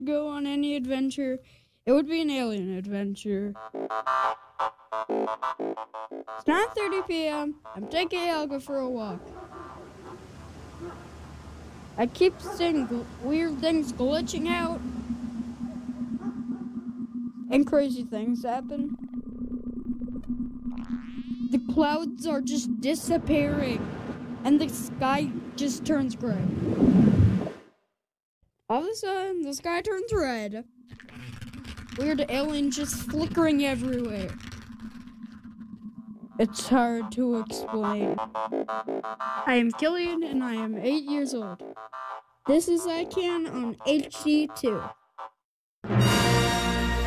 go on any adventure, it would be an alien adventure. It's 9:30 p.m. I'm taking Elga for a walk. I keep seeing weird things glitching out. And crazy things happen. The clouds are just disappearing. And the sky just turns gray. All of a sudden, the sky turns red. Weird aliens just flickering everywhere. It's hard to explain. I am Killian and I am 8 years old. This is I Can on HD2.